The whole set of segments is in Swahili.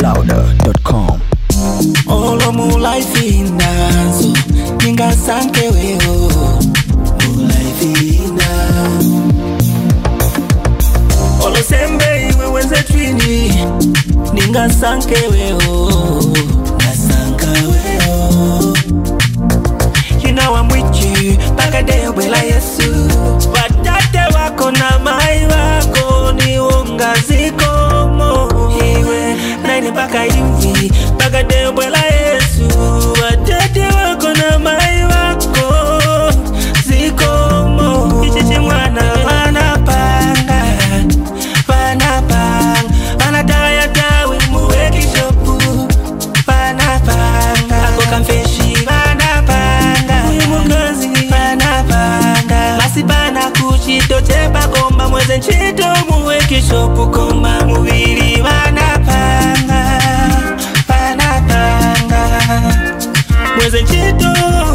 Louder.com. Olo mu life inazo ninga sanke weo mu life ina Olo sembe iwe wenze twini ninga sanke weo nasanka weo. You know I'm with you baga de wela Yesu watate wako na mai wako ni unga zikomo iwe naini baka hivi baga de wela Yesu watate wako na mai wako zikomo ichichi mwana wanapanga wanadaya dawe muweki shopu wanapanga ako kamfeshi wanapanga uimukazi wanapanga masibana kuchito cheba komba mweze nchito muweki shopu komba mubili wanapanga mweze nchito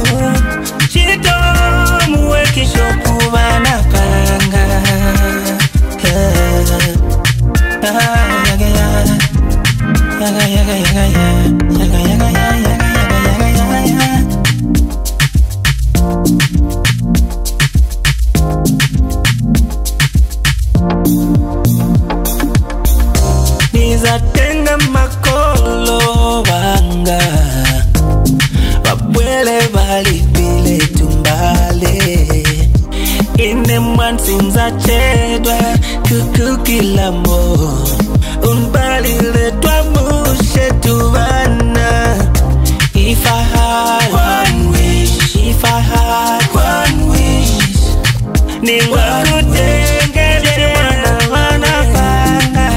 muweki shopu wanapanga nizatenga makolo banga babwele balipile tumbale ine mwansinza chedwa kukukilambo unbalile twamushe tubana. If I had one wish, if I had one wish, ningwa kutengele wanapanga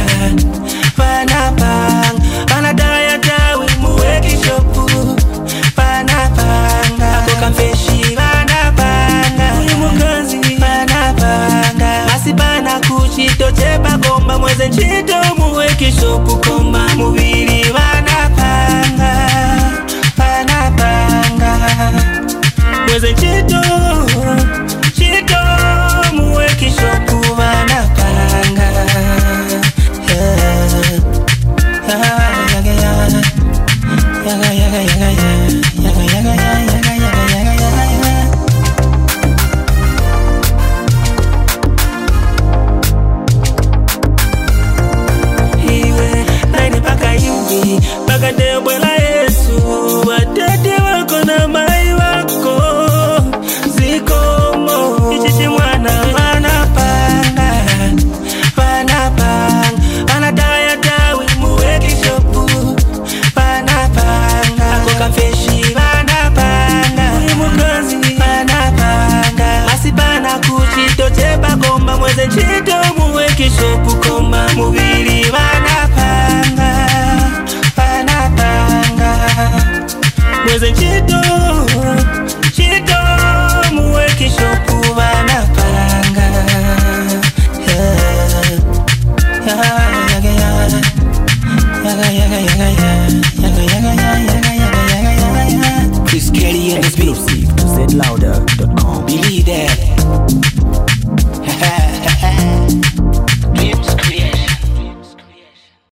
wanadaya dawe muweki shopu wanapanga ako kamfeshi wanapanga uimukazi wanapanga masibana kuchito cheba komba mweze nchito muweki shopu komba mubili wanapanga mweze nchito muweki shopu wanapanga iwe naini baka hivi baka debwela Yesu watete wako na mai wako zikomo ichichi mwana wanapanga wanadaya dawe muweki shopu wanapanga ako kamfeshi wanapanga uimukazi wanapanga masibana kuchito cheba komba mweze nchito muweki shopu komba mubili wanapanga mweze nchito muweki shopu wanapanga yaga